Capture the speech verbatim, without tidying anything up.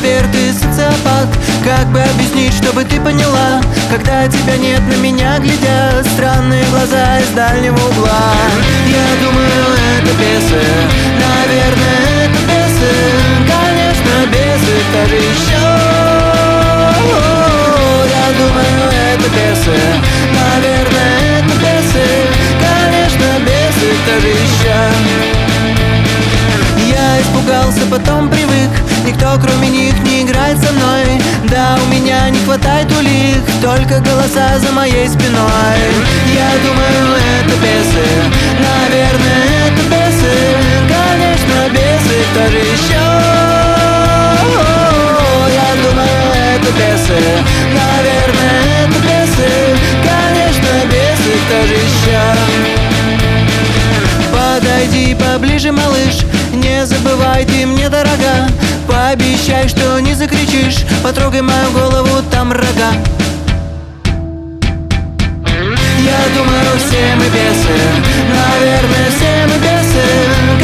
кавалер, ты социопат. Как бы объяснить, чтобы ты поняла, когда тебя нет, на меня глядят странные глаза из дальнего угла. Я думаю, это бесы, наверное, это бесы. Конечно, бесы, кто же еще? Я думаю, это бесы, наверное, это бесы. Конечно, бесы, кто же еще? Я испугался, потом привык. Никто кроме них не играет со мной. Да, у меня не хватает улик, только голоса за моей спиной. Я думаю, это бесы, наверное, это бесы. Конечно, бесы, кто же еще? Я думаю, это бесы, наверное, это бесы. Конечно, бесы, кто же еще? Подойди поближе, малыш, не забывай, ты мне дорога. Пообещай, что не закричишь, потрогай мою голову, там рога. Я думаю, все мы бесы, наверное, все мы бесы.